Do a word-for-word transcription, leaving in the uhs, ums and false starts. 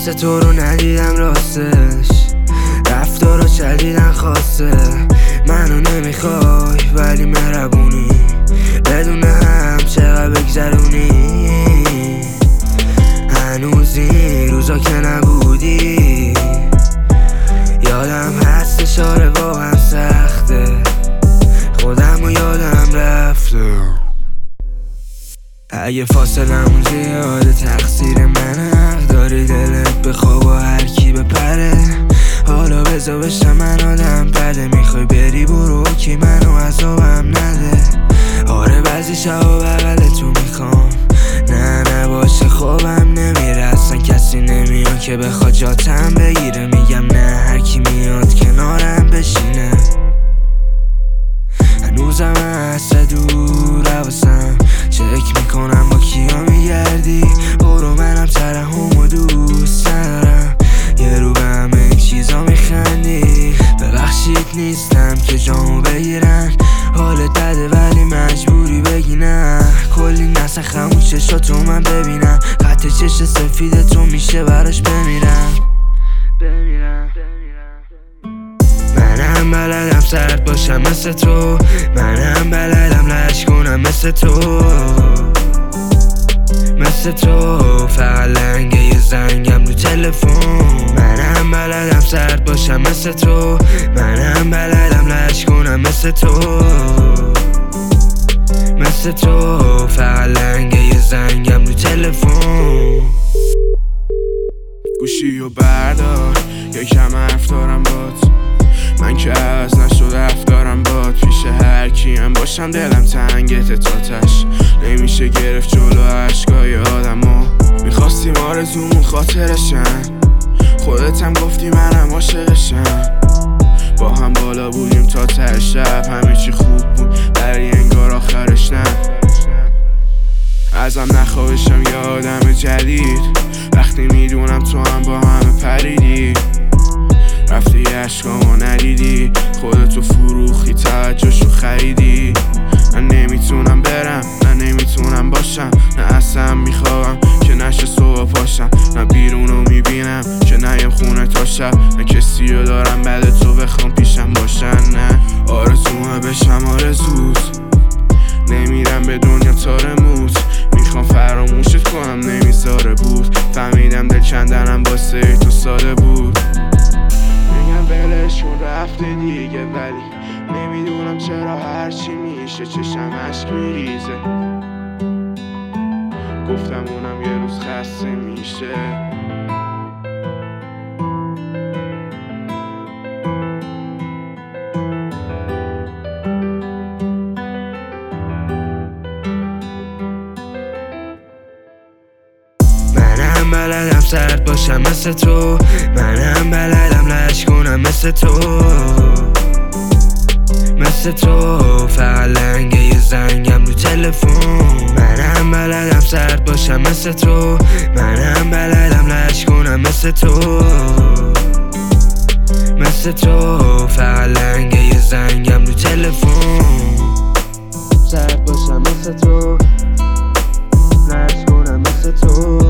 مثل تو رو ندیدم راستش، رفتارا شدیدن خواسته. منو نمیخوای ولی مهربونی، بدون هم چقدر بگذرونی. هنوز این روزا که نبودی یادم هستش، آره واقعا سخته، خودم و یادم رفته. اگه فاصلمون زیاده تقصیر منه، حق داری دلت بخواب و هر کی بپره. حالا بذار بشم من آدم بده، میخوای بری برو کی منو عذابم نده. آره بعضی شبا بغلتو میخوام، نه نباشه خوابم نمیره، اصلا کسی نمیاد که بخواد جاتم بگیره. میگم نه هر کی میاد کنارم بشینه. هنوزم هست دور حواسم، چک میکنم با کیا میگردی. برو منم ترحم و دوست ندارم، یه رو به همه چیزا میخندی. ببخشید نیستم که جامو بگیرن، حالت بده ولی مجبوری بگی نه. کلی نسخ خمون چشاتو من ببینم، خط چش سفید تو میشه براش بمیرم بمیرم منم بلدم سرد باشم مثل تو، منم بلدم لش کنم مثل تو مثل تو فقط لنگه یه زنگم رو تلفن. منم بلدم سرد باشم مثل تو، منم بلدم لش کنم مثل تو مثل تو فقط لنگه یه زنگم رو تلفن. گوشی و بردار یکم حرف دارم بات، من که از نشد رفتارم باد. پیش هر کیم باشم دلم تنگت تاتش نمیشه گرفت جلو عشقای آدمو. میخواستیم آرزومون خاطرشن، خودت هم گفتی منم عاشقشم. با هم بالا بودیم تا ته شب، همه چی خوب بود ولی انگار آخرش نه. ازم نخواهشم یه آدم جدید، وقتی میدونم تو هم با همه پریدی. رفتی عشقامو ندیدی، خودتو فروختی توجهشو خریدی. من نمیتونم برم، نه نمیتونم باشم، نه اصلا میخوام که نشه صبح پاشم. نه بیرونو میبینم که نیم خونه تا شب، نه کسی رو دارم بعد تو بخوام پیشم باشن. نه آرزومه بشم آرزوت، نمیرم به دنیا تا رموت. میخوام فراموشت کنم نمیذاره بود، فهمیدم دل کندنم واسه تو ساده بود. میگم ولش کن رفته دیگه، ولی نمیدونم چرا هرچی میشه چشم عشق میریزه. گفتم اونم یه روز خسته میشه. منم بلدم سرد باشم مثل تو، منم بلدم لش کنم مثل تو مثل تو فقط لنگه یه زنگم رو تلفن. منم بلدم سرد باشم مثل تو، منم بلدم لش کنم مثل تو مثل تو فقط لنگه یه زنگم رو تلفن. سرد باشم مثل تو، لش کنم مثل تو